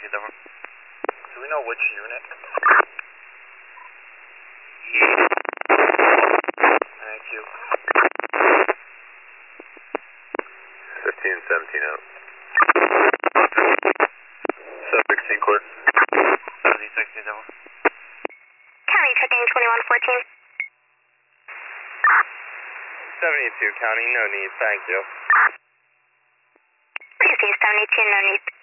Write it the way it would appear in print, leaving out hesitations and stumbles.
Denver. Do we know which unit? Thank you. 15, 17 out. 716 clear. 7060 Denver. County checking 2114. 72 County, no need, thank you. Receive 72, no need.